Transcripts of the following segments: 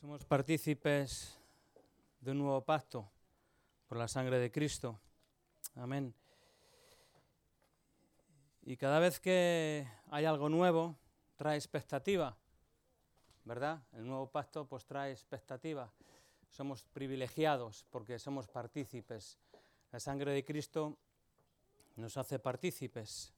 Somos partícipes de un nuevo pacto por la sangre de Cristo. Amén. Y cada vez que hay algo nuevo, trae expectativa, ¿verdad? El nuevo pacto pues trae expectativa. Somos privilegiados porque somos partícipes. La sangre de Cristo nos hace partícipes.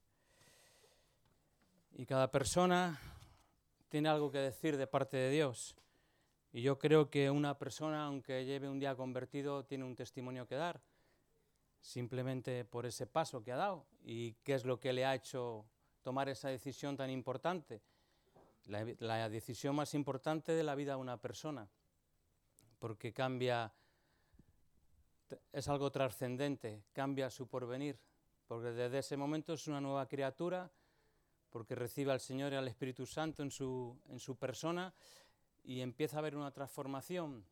Y cada persona tiene algo que decir de parte de Dios. Y yo creo que una persona, aunque lleve un día convertido, tiene un testimonio que dar, simplemente por ese paso que ha dado. ¿Y qué es lo que le ha hecho tomar esa decisión tan importante? La decisión más importante de la vida de una persona, porque cambia, es algo trascendente, cambia su porvenir, porque desde ese momento es una nueva criatura, porque recibe al Señor y al Espíritu Santo en su persona, y empieza a haber una transformación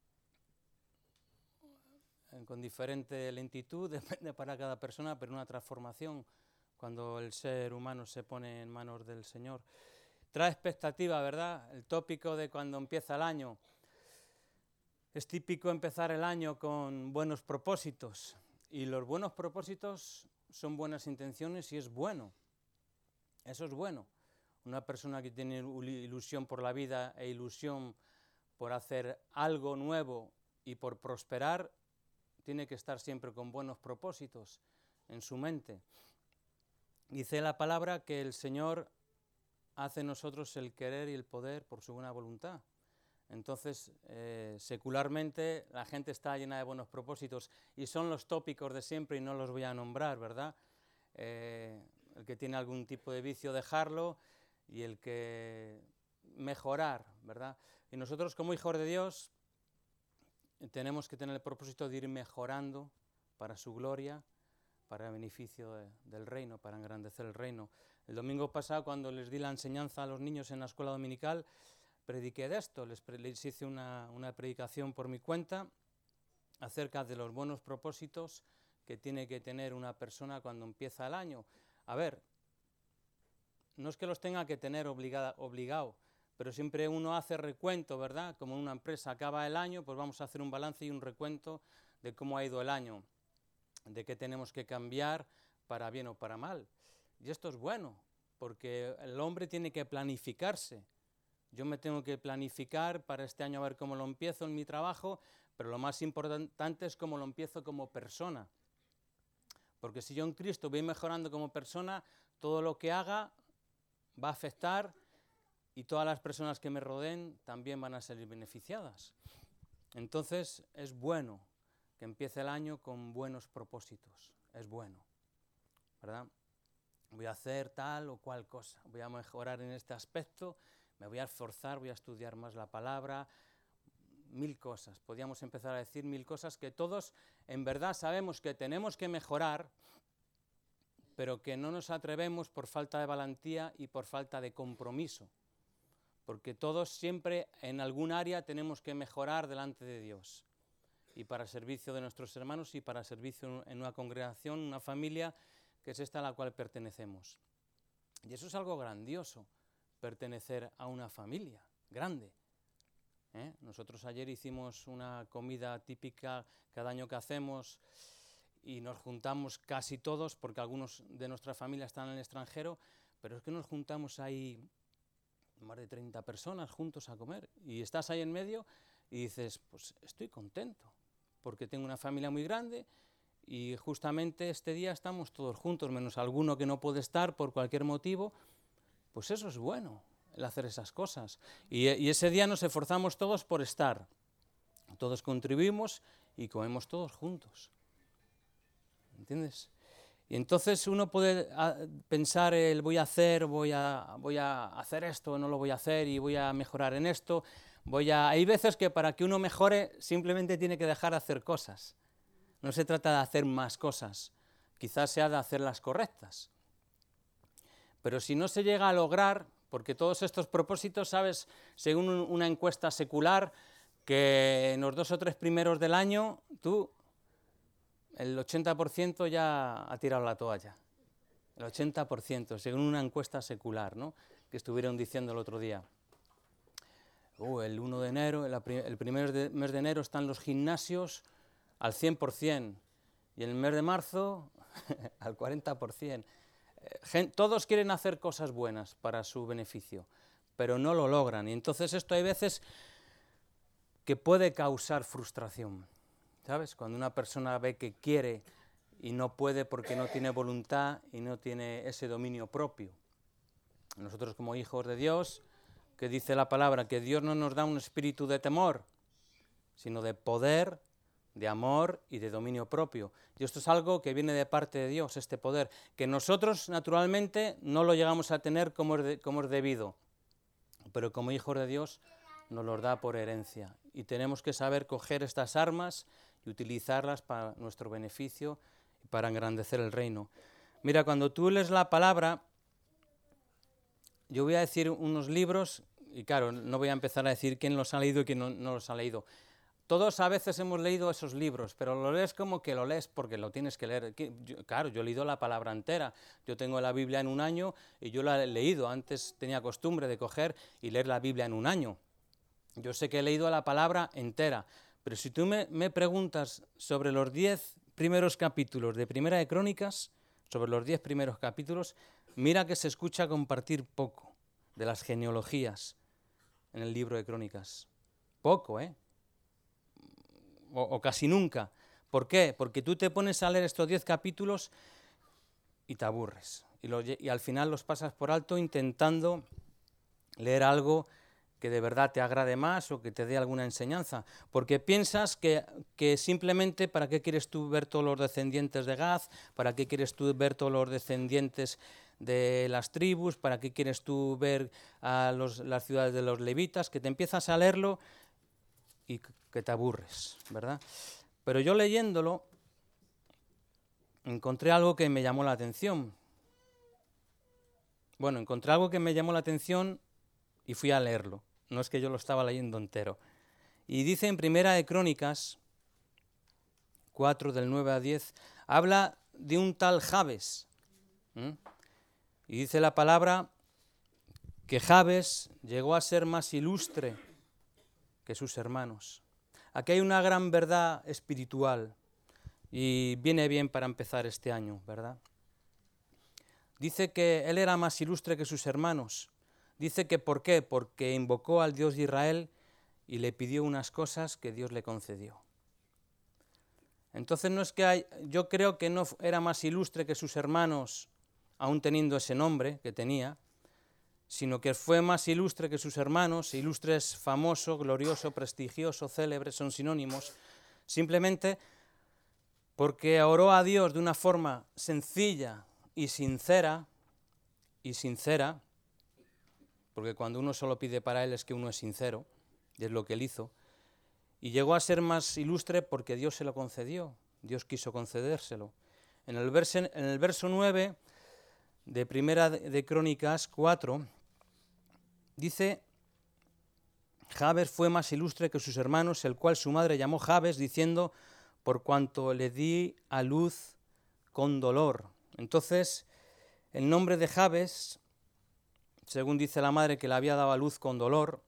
con diferente lentitud, depende para cada persona, pero una transformación cuando el ser humano se pone en manos del Señor. Trae expectativa, ¿verdad? El tópico de cuando empieza el año. Es típico empezar el año con buenos propósitos, y los buenos propósitos son buenas intenciones y es bueno. Eso es bueno. Una persona que tiene ilusión por la vida e ilusión por hacer algo nuevo y por prosperar, tiene que estar siempre con buenos propósitos en su mente. Dice la palabra que el Señor hace en nosotros el querer y el poder por su buena voluntad. Entonces, secularmente, la gente está llena de buenos propósitos y son los tópicos de siempre y no los voy a nombrar, ¿verdad? El que tiene algún tipo de vicio, dejarlo, y el que mejorar, ¿verdad? Y nosotros, como hijos de Dios, tenemos que tener el propósito de ir mejorando para su gloria, para el beneficio del reino, para engrandecer el reino. El domingo pasado, cuando les di la enseñanza a los niños en la escuela dominical, prediqué de esto, les hice una predicación por mi cuenta acerca de los buenos propósitos que tiene que tener una persona cuando empieza el año. A ver, no es que los tenga que tener obligado, pero siempre uno hace recuento, ¿verdad? Como una empresa acaba el año, pues vamos a hacer un balance y un recuento de cómo ha ido el año, de qué tenemos que cambiar para bien o para mal. Y esto es bueno, porque el hombre tiene que planificarse. Yo me tengo que planificar para este año a ver cómo lo empiezo en mi trabajo, pero lo más importante es cómo lo empiezo como persona. Porque si yo en Cristo voy mejorando como persona, todo lo que haga va a afectar y todas las personas que me rodeen también van a salir beneficiadas. Entonces es bueno que empiece el año con buenos propósitos, es bueno, ¿verdad? Voy a hacer tal o cual cosa, voy a mejorar en este aspecto, me voy a esforzar, voy a estudiar más la palabra, 1000 cosas. Podríamos empezar a decir 1000 cosas que todos en verdad sabemos que tenemos que mejorar, pero que no nos atrevemos por falta de valentía y por falta de compromiso, porque todos siempre en algún área tenemos que mejorar delante de Dios, y para servicio de nuestros hermanos y para servicio en una congregación, una familia, que es esta a la cual pertenecemos. Y eso es algo grandioso, pertenecer a una familia grande. Nosotros ayer hicimos una comida típica cada año que hacemos, y nos juntamos casi todos, porque algunos de nuestra familia están en el extranjero, pero es que nos juntamos ahí más de 30 personas juntos a comer, y estás ahí en medio y dices, pues estoy contento, porque tengo una familia muy grande, y justamente este día estamos todos juntos, menos alguno que no puede estar por cualquier motivo. Pues eso es bueno, el hacer esas cosas, y ese día nos esforzamos todos por estar, todos contribuimos y comemos todos juntos. ¿Entiendes? Y entonces uno puede pensar voy a hacer esto, no lo voy a hacer, y voy a mejorar en esto. Hay veces que para que uno mejore simplemente tiene que dejar de hacer cosas. No se trata de hacer más cosas, quizás sea de hacer las correctas. Pero si no se llega a lograr, porque todos estos propósitos, ¿sabes? Según una encuesta secular, que en los 2 o 3 primeros del año, el 80% ya ha tirado la toalla. El 80%, según una encuesta secular, ¿no?, que estuvieron diciendo el otro día. El 1 de enero, el primer mes de enero están los gimnasios al 100%, y en el mes de marzo al 40%. Todos quieren hacer cosas buenas para su beneficio, pero no lo logran, y entonces esto hay veces que puede causar frustración, ¿sabes? Cuando una persona ve que quiere y no puede porque no tiene voluntad y no tiene ese dominio propio. Nosotros como hijos de Dios, que dice la palabra, que Dios no nos da un espíritu de temor, sino de poder, de amor y de dominio propio. Y esto es algo que viene de parte de Dios, este poder, que nosotros naturalmente no lo llegamos a tener como es debido, pero como hijos de Dios nos los da por herencia. Y tenemos que saber coger estas armas y utilizarlas para nuestro beneficio y para engrandecer el reino. Mira, cuando tú lees la palabra, yo voy a decir unos libros, y claro, no voy a empezar a decir quién los ha leído y quién no los ha leído. Todos a veces hemos leído esos libros, pero lo lees como que lo lees porque lo tienes que leer. Claro, yo he leído la palabra entera. Yo tengo la Biblia en un año y yo la he leído. Antes tenía costumbre de coger y leer la Biblia en un año. Yo sé que he leído la palabra entera, pero si tú me preguntas sobre los 10 primeros capítulos de Primera de Crónicas, sobre los 10 primeros capítulos, mira que se escucha compartir poco de las genealogías en el libro de Crónicas. Poco, o casi nunca. ¿Por qué? Porque tú te pones a leer estos 10 capítulos y te aburres. Y al final los pasas por alto intentando leer algo que de verdad te agrade más o que te dé alguna enseñanza. Porque piensas que simplemente, ¿para qué quieres tú ver todos los descendientes de Gad? ¿Para qué quieres tú ver todos los descendientes de las tribus? ¿Para qué quieres tú ver a las ciudades de los levitas? Que te empiezas a leerlo y que te aburres, ¿verdad? Pero yo leyéndolo encontré algo que me llamó la atención. Bueno, encontré algo que me llamó la atención y fui a leerlo. No es que yo lo estaba leyendo entero. Y dice en Primera de Crónicas 4, del 9 a 10, habla de un tal Jabes. Y dice la palabra que Jabes llegó a ser más ilustre que sus hermanos. Aquí hay una gran verdad espiritual y viene bien para empezar este año, ¿verdad? Dice que él era más ilustre que sus hermanos. Dice que ¿por qué? Porque invocó al Dios de Israel y le pidió unas cosas que Dios le concedió. Entonces no es que yo creo que no era más ilustre que sus hermanos, aún teniendo ese nombre que tenía, sino que fue más ilustre que sus hermanos. Ilustre es famoso, glorioso, prestigioso, célebre, son sinónimos, simplemente porque oró a Dios de una forma sencilla y sincera, porque cuando uno solo pide para él es que uno es sincero, y es lo que él hizo, y llegó a ser más ilustre porque Dios se lo concedió, Dios quiso concedérselo. En el verso 9 de Primera de Crónicas 4, dice, Jabes fue más ilustre que sus hermanos, el cual su madre llamó Jabes, diciendo, por cuanto le di a luz con dolor. Entonces, el nombre de Jabes, según dice la madre, que le había dado a luz con dolor,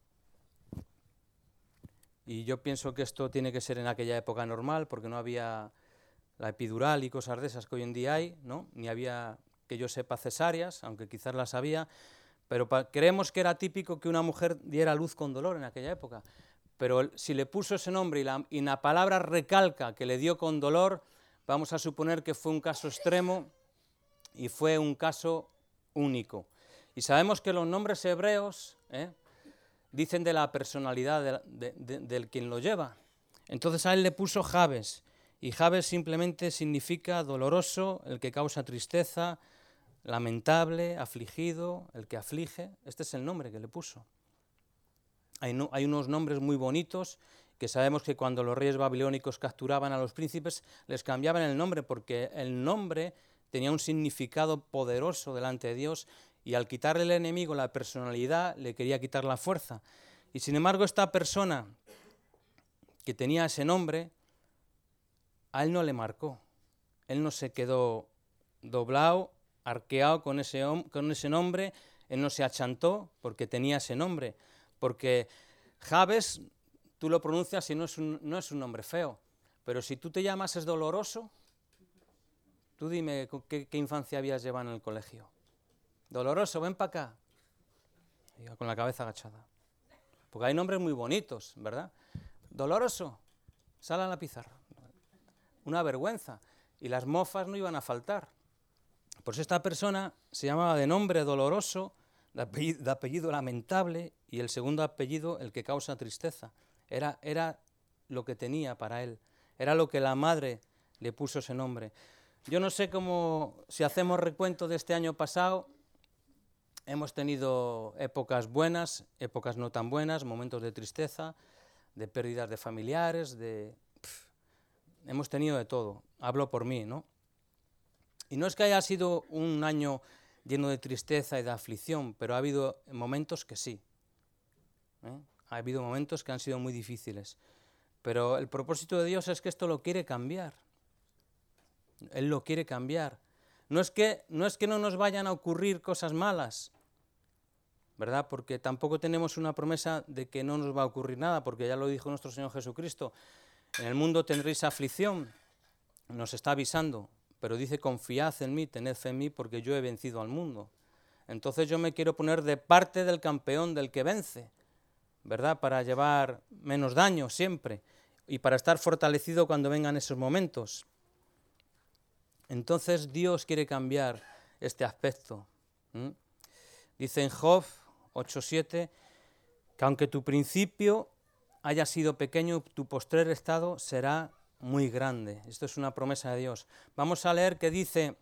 y yo pienso que esto tiene que ser en aquella época normal, porque no había la epidural y cosas de esas que hoy en día hay, ¿no? Ni había, que yo sepa, cesáreas, aunque quizás las había, pero creemos que era típico que una mujer diera luz con dolor en aquella época. Pero si le puso ese nombre y la palabra recalca que le dio con dolor, vamos a suponer que fue un caso extremo y fue un caso único. Y sabemos que los nombres hebreos dicen de la personalidad del quien lo lleva. Entonces a él le puso Jabes, y Jabes simplemente significa doloroso, el que causa tristeza, lamentable, afligido, el que aflige. Este es el nombre que le puso. Hay unos nombres muy bonitos que sabemos que cuando los reyes babilónicos capturaban a los príncipes les cambiaban el nombre porque el nombre tenía un significado poderoso delante de Dios, y al quitarle el enemigo la personalidad le quería quitar la fuerza. Y sin embargo esta persona que tenía ese nombre, a él no le marcó. Él no se quedó doblado, arqueado con ese nombre, él no se achantó porque tenía ese nombre, porque Jabes, tú lo pronuncias y no es un nombre feo, pero si tú te llamas es doloroso, tú dime qué infancia habías llevado en el colegio. Doloroso, ven para acá. Y con la cabeza agachada. Porque hay nombres muy bonitos, ¿verdad? Doloroso, sal a la pizarra. Una vergüenza. Y las mofas no iban a faltar. Pues esta persona se llamaba de nombre Doloroso, de apellido Lamentable, y el segundo apellido el que causa tristeza. Era lo que tenía para él. Era lo que la madre le puso ese nombre. Yo no sé cómo, si hacemos recuento de este año pasado, hemos tenido épocas buenas, épocas no tan buenas, momentos de tristeza, de pérdidas de familiares, hemos tenido de todo. Hablo por mí, ¿no? Y no es que haya sido un año lleno de tristeza y de aflicción, pero ha habido momentos que sí. Ha habido momentos que han sido muy difíciles. Pero el propósito de Dios es que esto lo quiere cambiar. Él lo quiere cambiar. No es que no nos vayan a ocurrir cosas malas, ¿verdad? Porque tampoco tenemos una promesa de que no nos va a ocurrir nada, porque ya lo dijo nuestro Señor Jesucristo. En el mundo tendréis aflicción, nos está avisando, pero dice, confiad en mí, tened fe en mí, porque yo he vencido al mundo. Entonces yo me quiero poner de parte del campeón, del que vence, ¿verdad? Para llevar menos daño siempre y para estar fortalecido cuando vengan esos momentos. Entonces Dios quiere cambiar este aspecto. Dice en Job 8:7 que aunque tu principio haya sido pequeño, tu postrer estado será muy grande. Esto es una promesa de Dios. Vamos a leer que dice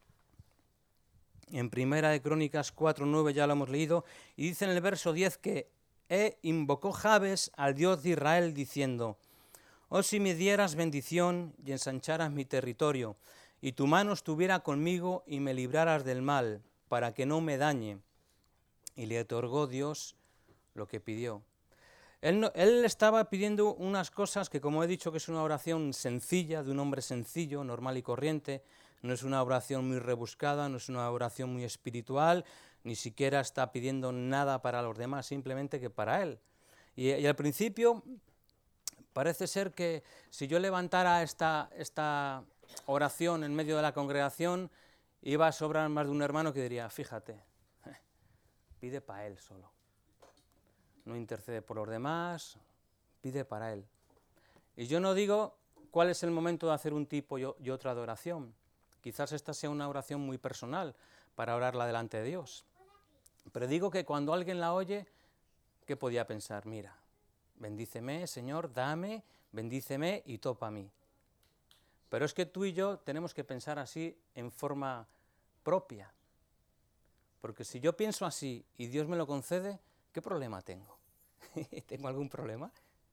en Primera de Crónicas 4:9, ya lo hemos leído, y dice en el verso 10 que invocó Jabes al Dios de Israel diciendo, oh si me dieras bendición y ensancharas mi territorio, y tu mano estuviera conmigo y me libraras del mal, para que no me dañe. Y le otorgó Dios lo que pidió. Él estaba pidiendo unas cosas que, como he dicho, que es una oración sencilla, de un hombre sencillo, normal y corriente, no es una oración muy rebuscada, no es una oración muy espiritual, ni siquiera está pidiendo nada para los demás, simplemente que para él. Y al principio parece ser que si yo levantara esta oración en medio de la congregación, iba a sobrar más de un hermano que diría, fíjate, pide para él solo. No intercede por los demás, pide para él. Y yo no digo cuál es el momento de hacer un tipo y otra de oración. Quizás esta sea una oración muy personal para orarla delante de Dios. Pero digo que cuando alguien la oye, ¿qué podía pensar? Mira, bendíceme, Señor, dame, bendíceme y topa a mí. Pero es que tú y yo tenemos que pensar así en forma propia. Porque si yo pienso así y Dios me lo concede, ¿qué problema tengo? ¿Tengo algún problema?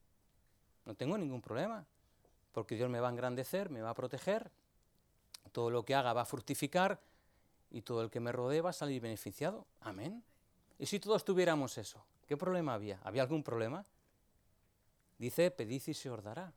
No tengo ningún problema, porque Dios me va a engrandecer, me va a proteger, todo lo que haga va a fructificar y todo el que me rodee va a salir beneficiado. Amén. ¿Y si todos tuviéramos eso? ¿Qué problema había? ¿Había algún problema? Dice, pedid y se os dará.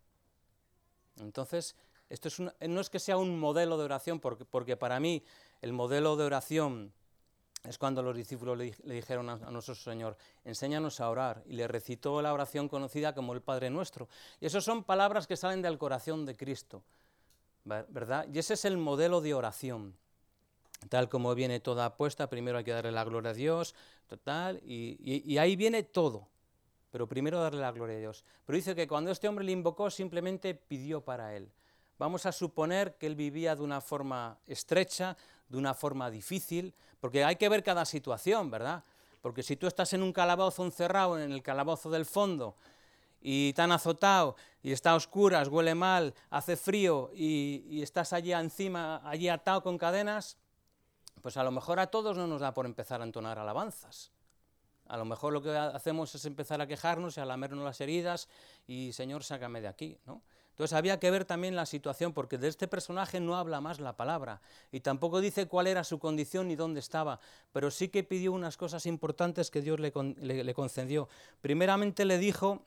Entonces, esto no es que sea un modelo de oración, porque para mí el modelo de oración es cuando los discípulos le dijeron a nuestro Señor, enséñanos a orar, y le recitó la oración conocida como el Padre Nuestro. Y esas son palabras que salen del corazón de Cristo, ¿verdad? Y ese es el modelo de oración, tal como viene toda puesta. Primero hay que darle la gloria a Dios, total, y ahí viene todo, pero primero darle la gloria a Dios. Pero dice que cuando este hombre le invocó, simplemente pidió para él. Vamos a suponer que él vivía de una forma estrecha, de una forma difícil, porque hay que ver cada situación, ¿verdad? Porque si tú estás en un calabozo encerrado, en el calabozo del fondo, y te han azotado, y está a oscuras, huele mal, hace frío, y estás allí encima, allí atado con cadenas, pues a lo mejor a todos no nos da por empezar a entonar alabanzas. A lo mejor lo que hacemos es empezar a quejarnos y a lamernos las heridas, y Señor, sácame de aquí, ¿no? Entonces había que ver también la situación, porque de este personaje no habla más la palabra, y tampoco dice cuál era su condición ni dónde estaba, pero sí que pidió unas cosas importantes que Dios le concedió. Primeramente le dijo,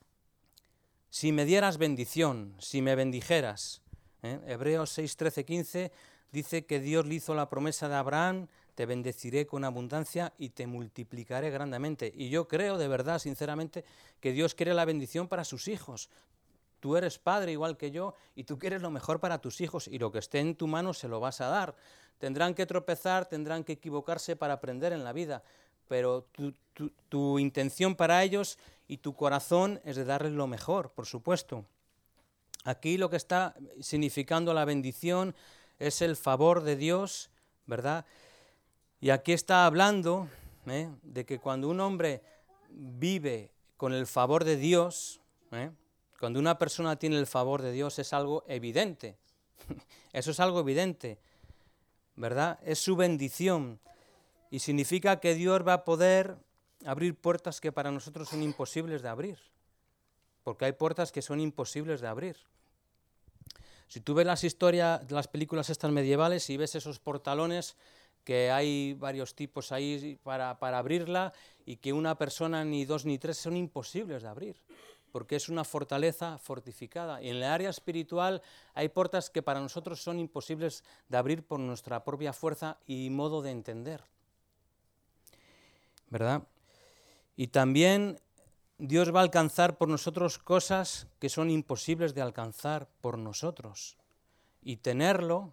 si me dieras bendición, si me bendijeras. Hebreos 6, 13, 15 dice que Dios le hizo la promesa de Abraham, te bendeciré con abundancia y te multiplicaré grandemente. Y yo creo de verdad, sinceramente, que Dios quiere la bendición para sus hijos. Tú eres padre igual que yo y tú quieres lo mejor para tus hijos y lo que esté en tu mano se lo vas a dar. Tendrán que tropezar, tendrán que equivocarse para aprender en la vida, pero tu intención para ellos y tu corazón es de darles lo mejor, por supuesto. Aquí lo que está significando la bendición es el favor de Dios, ¿verdad? Y aquí está hablando de que cuando un hombre vive con el favor de Dios, cuando una persona tiene el favor de Dios es algo evidente, eso es algo evidente, ¿verdad? Es su bendición y significa que Dios va a poder abrir puertas que para nosotros son imposibles de abrir, porque hay puertas que son imposibles de abrir. Si tú ves las historias, las películas estas medievales y ves esos portalones, que hay varios tipos ahí para abrirla y que una persona, ni dos ni tres, son imposibles de abrir, porque es una fortaleza fortificada. Y en el área espiritual hay puertas que para nosotros son imposibles de abrir por nuestra propia fuerza y modo de entender, ¿verdad? Y también Dios va a alcanzar por nosotros cosas que son imposibles de alcanzar por nosotros. Y tenerlo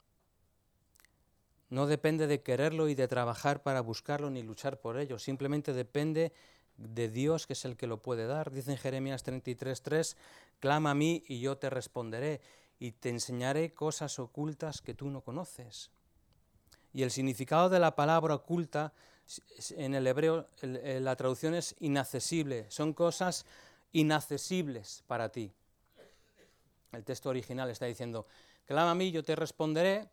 no depende de quererlo y de trabajar para buscarlo ni luchar por ello, simplemente depende de Dios, que es el que lo puede dar. Dice en Jeremías 33:3, clama a mí y yo te responderé y te enseñaré cosas ocultas que tú no conoces. Y el significado de la palabra oculta en el hebreo, la traducción es inaccesible, son cosas inaccesibles para ti. El texto original está diciendo, clama a mí, yo te responderé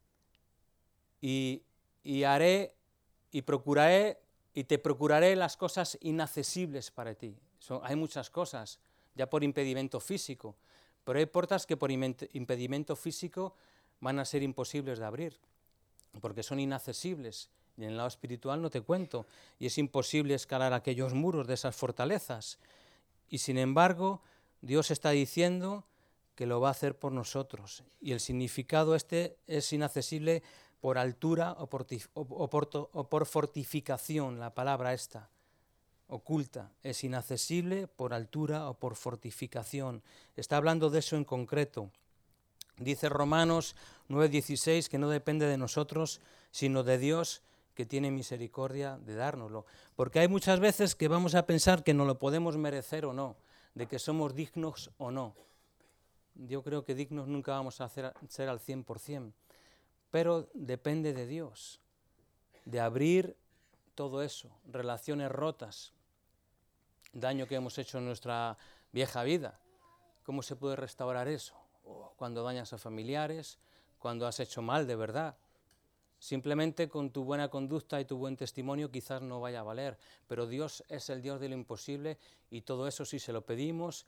y haré y procuraré y te procuraré las cosas inaccesibles para ti. Hay muchas cosas, ya por impedimento físico, pero hay puertas que por impedimento físico van a ser imposibles de abrir, porque son inaccesibles. Y en el lado espiritual no te cuento, y es imposible escalar aquellos muros de esas fortalezas. Y sin embargo, Dios está diciendo que lo va a hacer por nosotros, y el significado este es inaccesible por altura o por fortificación, la palabra esta, oculta, es inaccesible por altura o por fortificación. Está hablando de eso en concreto. Dice Romanos 9:16 que no depende de nosotros, sino de Dios, que tiene misericordia de dárnoslo. Porque hay muchas veces que vamos a pensar que no lo podemos merecer o no, de que somos dignos o no. Yo creo que dignos nunca vamos a ser al 100%. Pero depende de Dios, de abrir todo eso, relaciones rotas, daño que hemos hecho en nuestra vieja vida. ¿Cómo se puede restaurar eso? Cuando dañas a familiares, cuando has hecho mal de verdad. Simplemente con tu buena conducta y tu buen testimonio quizás no vaya a valer, pero Dios es el Dios de lo imposible y todo eso si se lo pedimos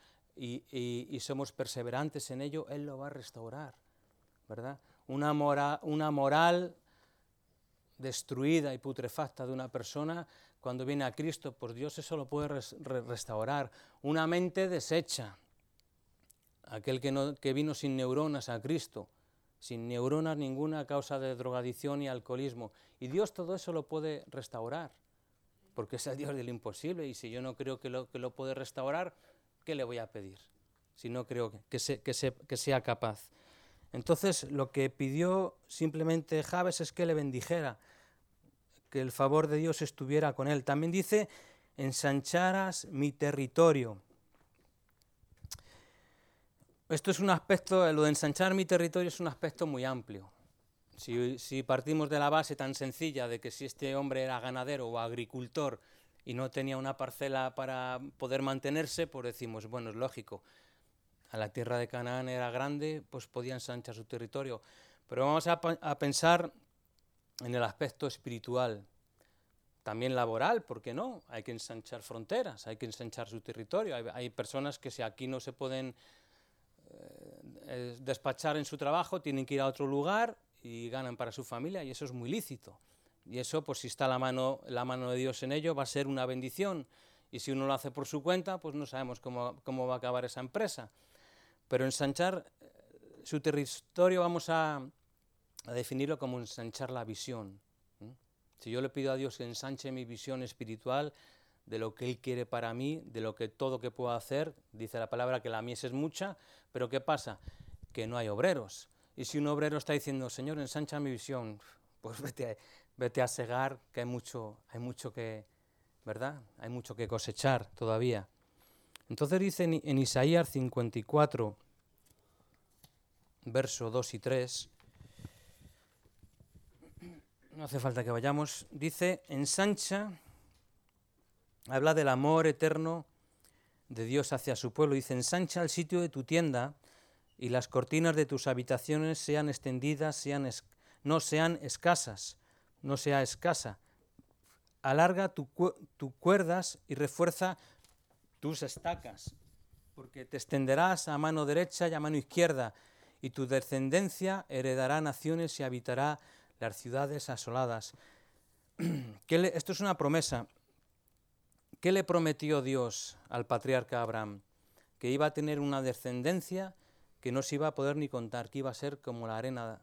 y somos perseverantes en ello, Él lo va a restaurar, ¿verdad? Una moral destruida y putrefacta de una persona, cuando viene a Cristo, pues Dios eso lo puede restaurar. Una mente deshecha, aquel que vino sin neuronas a Cristo, sin neuronas ninguna a causa de drogadicción y alcoholismo, y Dios todo eso lo puede restaurar, porque es el Dios de lo imposible, y si yo no creo que lo puede restaurar, ¿qué le voy a pedir? Si no creo que sea capaz. Entonces lo que pidió simplemente Jabes es que le bendijera, que el favor de Dios estuviera con él. También dice, ensancharas mi territorio. Esto es un aspecto, lo de ensanchar mi territorio es un aspecto muy amplio. Si partimos de la base tan sencilla de que si este hombre era ganadero o agricultor y no tenía una parcela para poder mantenerse, pues decimos, bueno, es lógico. A la tierra de Canaán era grande, pues podía ensanchar su territorio. Pero vamos a pensar en el aspecto espiritual, también laboral, ¿por qué no? Hay que ensanchar fronteras, hay que ensanchar su territorio. Hay personas que si aquí no se pueden despachar en su trabajo, tienen que ir a otro lugar y ganan para su familia, y eso es muy lícito. Y eso, pues si está la mano de Dios en ello, va a ser una bendición. Y si uno lo hace por su cuenta, pues no sabemos cómo va a acabar esa empresa. Pero ensanchar su territorio vamos a definirlo como ensanchar la visión. Si yo le pido a Dios que ensanche mi visión espiritual de lo que Él quiere para mí, de lo que todo que puedo hacer, dice la palabra que la mies es mucha, pero ¿qué pasa? Que no hay obreros. Y si un obrero está diciendo, Señor, ensancha mi visión, pues vete a segar, que hay mucho que, ¿verdad? Hay mucho que cosechar todavía. Entonces dice en Isaías 54, verso 2 y 3, no hace falta que vayamos, dice, ensancha, habla del amor eterno de Dios hacia su pueblo, dice, ensancha el sitio de tu tienda y las cortinas de tus habitaciones sean extendidas, no sean escasas, no sea escasa. Alarga tus cuerdas y refuerza tus estacas, porque te extenderás a mano derecha y a mano izquierda, y tu descendencia heredará naciones y habitará las ciudades asoladas. Esto es una promesa. ¿Qué le prometió Dios al patriarca Abraham? Que iba a tener una descendencia que no se iba a poder ni contar, que iba a ser como la arena,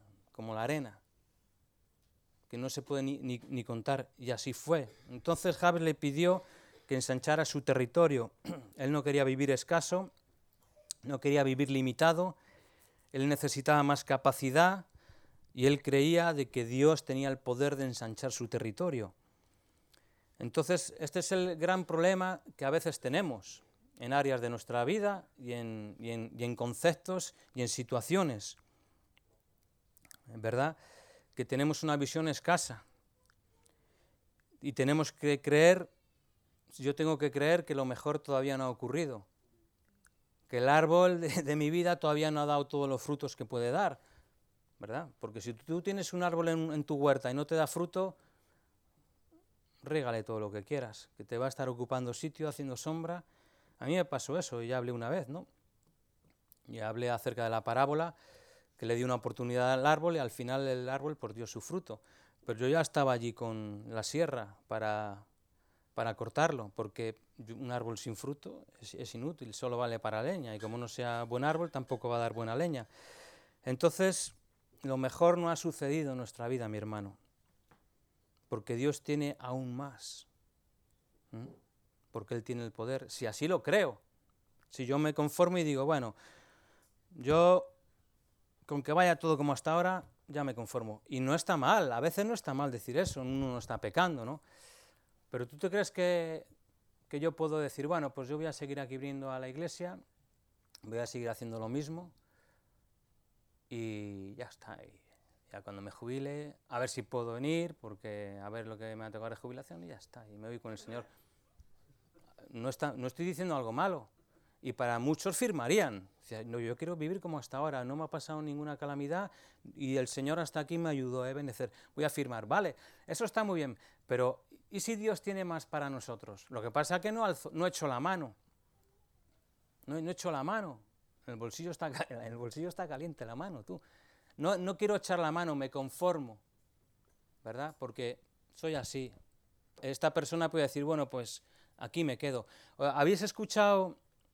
que no se puede ni contar, y así fue. Entonces Jabes le pidió que ensanchara su territorio. Él no quería vivir escaso, no quería vivir limitado, él necesitaba más capacidad y él creía de que Dios tenía el poder de ensanchar su territorio. Entonces, este es el gran problema que a veces tenemos en áreas de nuestra vida y en conceptos y en situaciones, ¿verdad? Que tenemos una visión escasa y tenemos que creer, yo tengo que creer que lo mejor todavía no ha ocurrido, que el árbol de mi vida todavía no ha dado todos los frutos que puede dar, ¿verdad? Porque si tú tienes un árbol en tu huerta y no te da fruto, régale todo lo que quieras, que te va a estar ocupando sitio, haciendo sombra. A mí me pasó eso, y ya hablé una vez, ¿no? Y hablé acerca de la parábola, que le dio una oportunidad al árbol y al final el árbol pues dio su fruto. Pero yo ya estaba allí con la sierra para cortarlo, porque un árbol sin fruto es inútil, solo vale para leña, y como no sea buen árbol tampoco va a dar buena leña. Entonces, lo mejor no ha sucedido en nuestra vida, mi hermano, porque Dios tiene aún más, porque Él tiene el poder, si así lo creo. Si yo me conformo y digo, bueno, yo con que vaya todo como hasta ahora, ya me conformo. Y no está mal, a veces no está mal decir eso, uno no está pecando, ¿no? Pero ¿tú te crees que yo puedo decir, bueno, pues yo voy a seguir aquí viniendo a la iglesia, voy a seguir haciendo lo mismo y ya está? Y ya cuando me jubile, a ver si puedo venir, porque a ver lo que me va a tocar de jubilación y ya está, y me voy con el Señor. No estoy diciendo algo malo, y para muchos firmarían. No, yo quiero vivir como hasta ahora, no me ha pasado ninguna calamidad y el Señor hasta aquí me ayudó a benecer. Voy a firmar, vale, eso está muy bien, pero ¿y si Dios tiene más para nosotros? Lo que pasa es que no he hecho la mano, no he hecho la mano, el bolsillo está caliente la mano, tú. No quiero echar la mano, me conformo, ¿verdad? Porque soy así. Esta persona puede decir, bueno, pues aquí me quedo. ¿Habéis escuchado?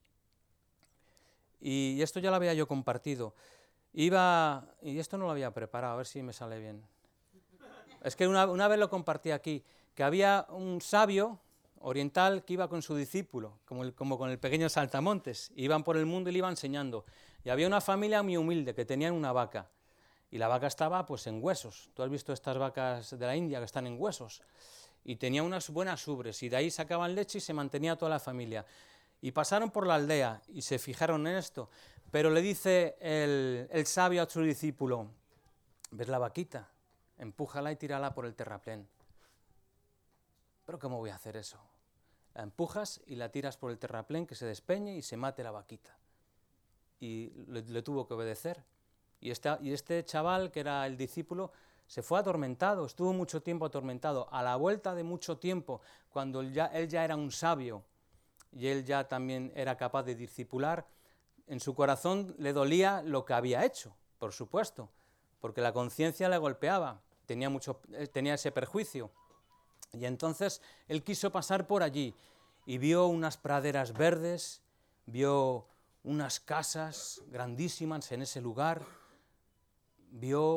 Y esto ya lo había yo compartido. Y esto no lo había preparado, a ver si me sale bien. Es que una vez lo compartí aquí, que había un sabio oriental que iba con su discípulo, como con el pequeño Saltamontes. Iban por el mundo y le iba enseñando. Y había una familia muy humilde que tenían una vaca. Y la vaca estaba pues en huesos. Tú has visto estas vacas de la India que están en huesos. Y tenía unas buenas ubres, y de ahí sacaban leche y se mantenía toda la familia. Y pasaron por la aldea y se fijaron en esto. Pero le dice el sabio a su discípulo, ¿ves la vaquita? Empújala y tírala por el terraplén. ¿Pero cómo voy a hacer eso? La empujas y la tiras por el terraplén, que se despeñe y se mate la vaquita. Y le tuvo que obedecer. Y este chaval, que era el discípulo, se fue atormentado, estuvo mucho tiempo atormentado. A la vuelta de mucho tiempo, cuando él ya era un sabio y él ya también era capaz de discipular, en su corazón le dolía lo que había hecho, por supuesto, porque la conciencia le golpeaba, tenía ese perjuicio. Y entonces él quiso pasar por allí y vio unas praderas verdes, vio unas casas grandísimas en ese lugar, vio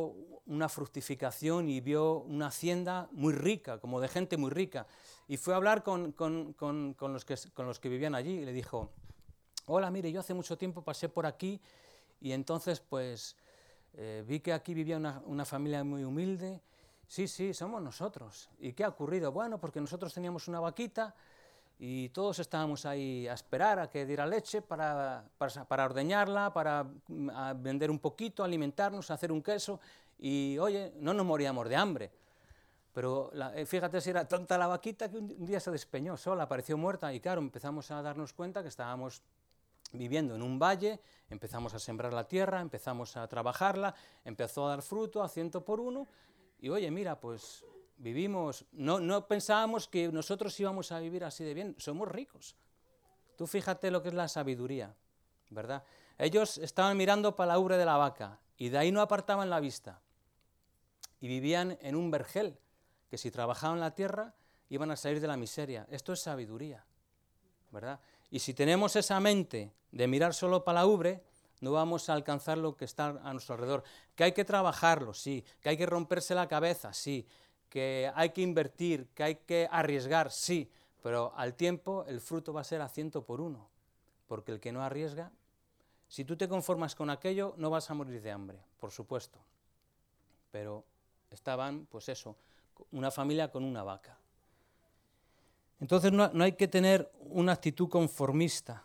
una fructificación y vio una hacienda muy rica, como de gente muy rica. Y fue a hablar con los que vivían allí y le dijo, hola, mire, yo hace mucho tiempo pasé por aquí y entonces pues vi que aquí vivía una familia muy humilde. Sí, somos nosotros. ¿Y qué ha ocurrido? Bueno, porque nosotros teníamos una vaquita y todos estábamos ahí a esperar a que diera leche para ordeñarla, para vender un poquito, alimentarnos, hacer un queso, y oye, no nos moríamos de hambre. Pero fíjate si era tonta la vaquita que un día se despeñó sola, apareció muerta, y claro, empezamos a darnos cuenta que estábamos viviendo en un valle, empezamos a sembrar la tierra, empezamos a trabajarla, empezó a dar fruto a 100 por 1, y oye, mira, pues vivimos, no pensábamos que nosotros íbamos a vivir así de bien, somos ricos. Tú fíjate lo que es la sabiduría, ¿verdad? Ellos estaban mirando para la ubre de la vaca y de ahí no apartaban la vista. Y vivían en un vergel, que si trabajaban la tierra iban a salir de la miseria. Esto es sabiduría, ¿verdad? Y si tenemos esa mente de mirar solo para la ubre, no vamos a alcanzar lo que está a nuestro alrededor. Que hay que trabajarlo, sí. Que hay que romperse la cabeza, sí. Que hay que invertir, que hay que arriesgar, sí. Pero al tiempo el fruto va a ser a 100 por 1. Porque el que no arriesga, si tú te conformas con aquello, no vas a morir de hambre, por supuesto. Pero estaban, pues eso, una familia con una vaca. Entonces no hay que tener una actitud conformista.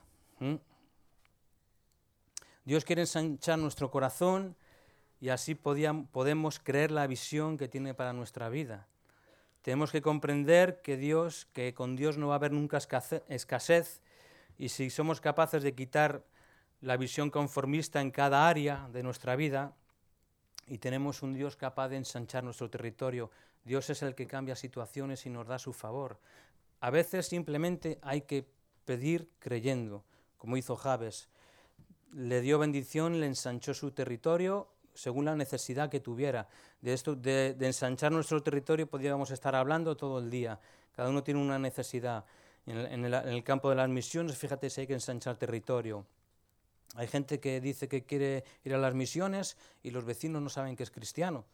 Dios quiere ensanchar nuestro corazón y así podemos creer la visión que tiene para nuestra vida. Tenemos que comprender que con Dios no va a haber nunca escasez, y si somos capaces de quitar la visión conformista en cada área de nuestra vida y tenemos un Dios capaz de ensanchar nuestro territorio, Dios es el que cambia situaciones y nos da su favor. A veces simplemente hay que pedir creyendo, como hizo Jabes. Le dio bendición, le ensanchó su territorio según la necesidad que tuviera. De ensanchar nuestro territorio podríamos estar hablando todo el día. Cada uno tiene una necesidad. En el campo de las misiones, fíjate si hay que ensanchar territorio. Hay gente que dice que quiere ir a las misiones y los vecinos no saben que es cristiano.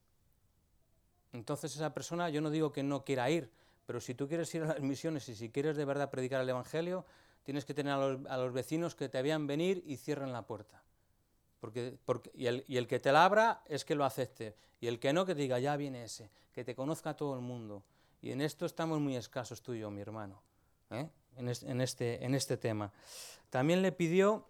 Entonces esa persona, yo no digo que no quiera ir, pero si tú quieres ir a las misiones y si quieres de verdad predicar el Evangelio, tienes que tener a los vecinos que te vean venir y cierren la puerta. Y el que te la abra es que lo acepte, y el que no, que te diga, ya viene ese, que te conozca todo el mundo. Y en esto estamos muy escasos tú y yo, mi hermano, en este tema. También le pidió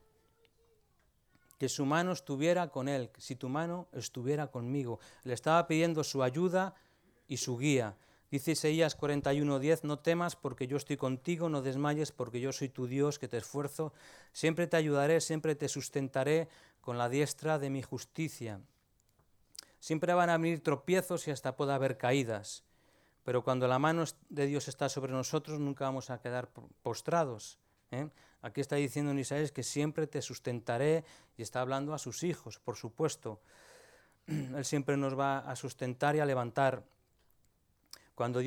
que su mano estuviera con él, si tu mano estuviera conmigo. Le estaba pidiendo su ayuda y su guía. Dice Isaías 41:10, no temas porque yo estoy contigo, no desmayes porque yo soy tu Dios que te esfuerzo, siempre te ayudaré, siempre te sustentaré con la diestra de mi justicia. Siempre van a venir tropiezos y hasta puede haber caídas, pero cuando la mano de Dios está sobre nosotros nunca vamos a quedar postrados. Aquí está diciendo en Isaías que siempre te sustentaré, y está hablando a sus hijos, por supuesto. Él siempre nos va a sustentar y a levantar. Cuando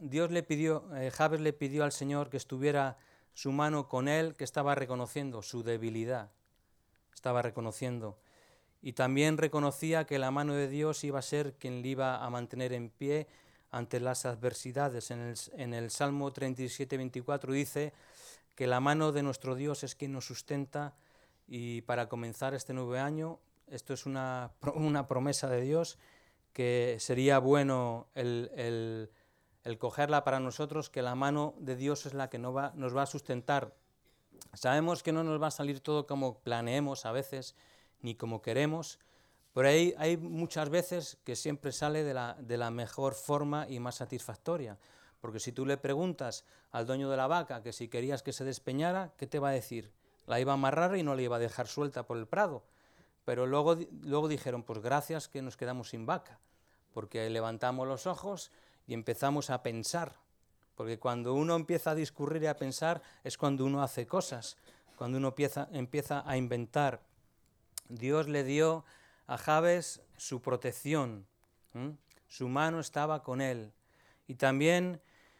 Jabes le pidió al Señor que estuviera su mano con él, que estaba reconociendo su debilidad, estaba reconociendo. Y también reconocía que la mano de Dios iba a ser quien le iba a mantener en pie ante las adversidades. En el Salmo 37:24 dice que la mano de nuestro Dios es quien nos sustenta, y para comenzar este nuevo año, esto es una promesa de Dios, que sería bueno el cogerla para nosotros, que la mano de Dios es la que nos va a sustentar. Sabemos que no nos va a salir todo como planeemos a veces, ni como queremos, pero hay muchas veces que siempre sale de la mejor forma y más satisfactoria. Porque si tú le preguntas al dueño de la vaca que si querías que se despeñara, ¿qué te va a decir? La iba a amarrar y no la iba a dejar suelta por el prado. Pero luego dijeron, pues gracias que nos quedamos sin vaca, porque levantamos los ojos y empezamos a pensar. Porque cuando uno empieza a discurrir y a pensar es cuando uno hace cosas, cuando uno empieza a inventar. Dios le dio a Jabes su protección, su mano estaba con él, y también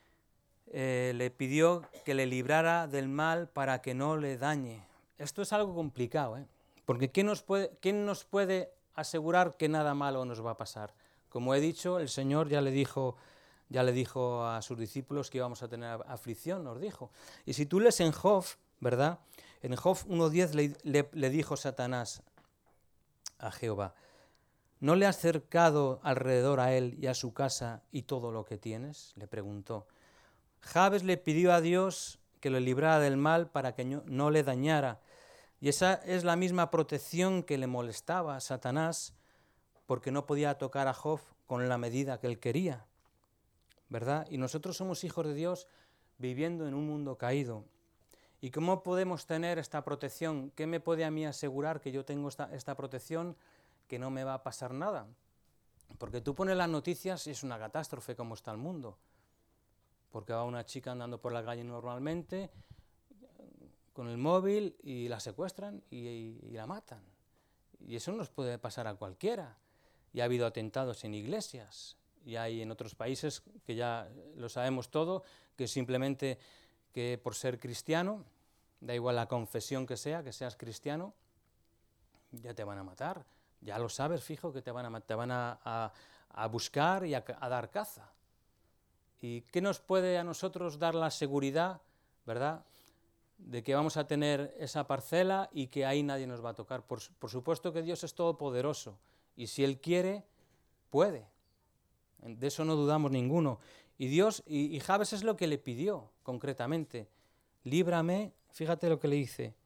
le pidió que le librara del mal para que no le dañe. Esto es algo complicado, porque ¿quién nos puede asegurar que nada malo nos va a pasar. Como he dicho, el Señor ya le dijo a sus discípulos que íbamos a tener aflicción, nos dijo. Y si tú lees en Job, ¿verdad? En Job 1:10 le dijo Satanás a Jehová: ¿no le has cercado alrededor a él y a su casa y todo lo que tienes? Le preguntó. Jabes le pidió a Dios que lo librara del mal para que no le dañara. Y esa es la misma protección que le molestaba a Satanás, porque no podía tocar a Job con la medida que él quería, ¿verdad? Y nosotros somos hijos de Dios viviendo en un mundo caído. ¿Y cómo podemos tener esta protección? ¿Qué me puede a mí asegurar que yo tengo esta protección, que no me va a pasar nada? Porque tú pones las noticias y es una catástrofe como está el mundo. Porque va una chica andando por la calle normalmente con el móvil y la secuestran y la matan. Y eso nos puede pasar a cualquiera. Y ha habido atentados en iglesias. Y hay en otros países, que ya lo sabemos todo, que simplemente que por ser cristiano, da igual la confesión que seas cristiano, ya te van a matar. Ya lo sabes, fijo, que te van a buscar y a dar caza. ¿Y qué nos puede a nosotros dar la seguridad, verdad, de que vamos a tener esa parcela y que ahí nadie nos va a tocar? Por supuesto que Dios es todopoderoso, y si Él quiere, puede. De eso no dudamos ninguno. Y Dios, y Jabes es lo que le pidió concretamente: líbrame, fíjate lo que le dice: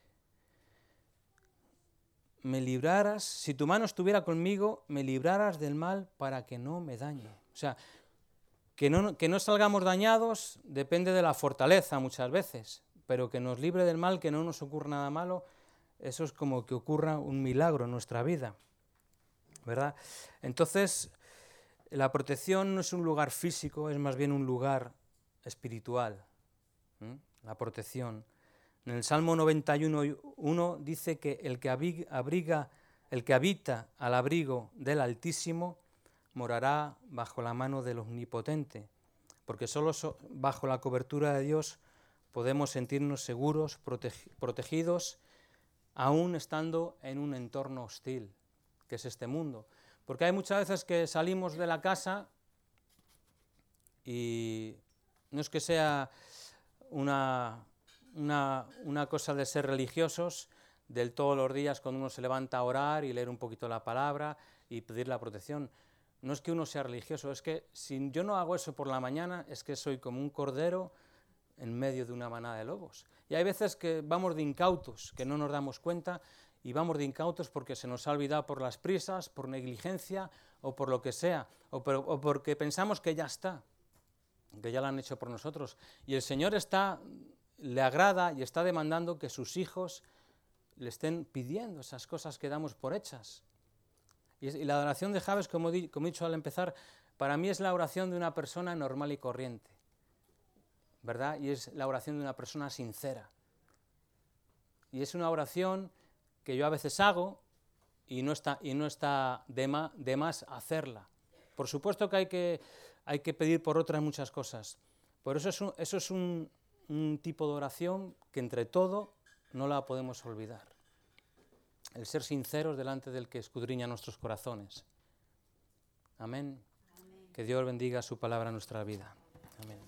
me libraras, si tu mano estuviera conmigo, me libraras del mal para que no me dañe. O sea, que no salgamos dañados depende de la fortaleza muchas veces, pero que nos libre del mal, que no nos ocurra nada malo, eso es como que ocurra un milagro en nuestra vida, ¿verdad? Entonces, la protección no es un lugar físico, es más bien un lugar espiritual. La protección. En el Salmo 91:1 dice que el que habita al abrigo del Altísimo morará bajo la mano del Omnipotente, porque solo bajo la cobertura de Dios podemos sentirnos seguros, protegidos, aún estando en un entorno hostil, que es este mundo. Porque hay muchas veces que salimos de la casa y no es que sea una cosa de ser religiosos, del todos los días cuando uno se levanta a orar y leer un poquito la palabra y pedir la protección. No es que uno sea religioso, es que si yo no hago eso por la mañana, es que soy como un cordero en medio de una manada de lobos. Y hay veces que vamos de incautos, que no nos damos cuenta, y vamos de incautos porque se nos ha olvidado por las prisas, por negligencia o por lo que sea, o porque pensamos que ya está, que ya lo han hecho por nosotros. Y el Señor le agrada y está demandando que sus hijos le estén pidiendo esas cosas que damos por hechas. Y la oración de Jabes, como he dicho al empezar, para mí es la oración de una persona normal y corriente, ¿verdad? Y es la oración de una persona sincera. Y es una oración que yo a veces hago y no está de más hacerla. Por supuesto que hay que pedir por otras muchas cosas. Por eso es un tipo de oración que entre todo no la podemos olvidar. El ser sinceros delante del que escudriña nuestros corazones. Amén. Amén. Que Dios bendiga su palabra en nuestra vida. Amén.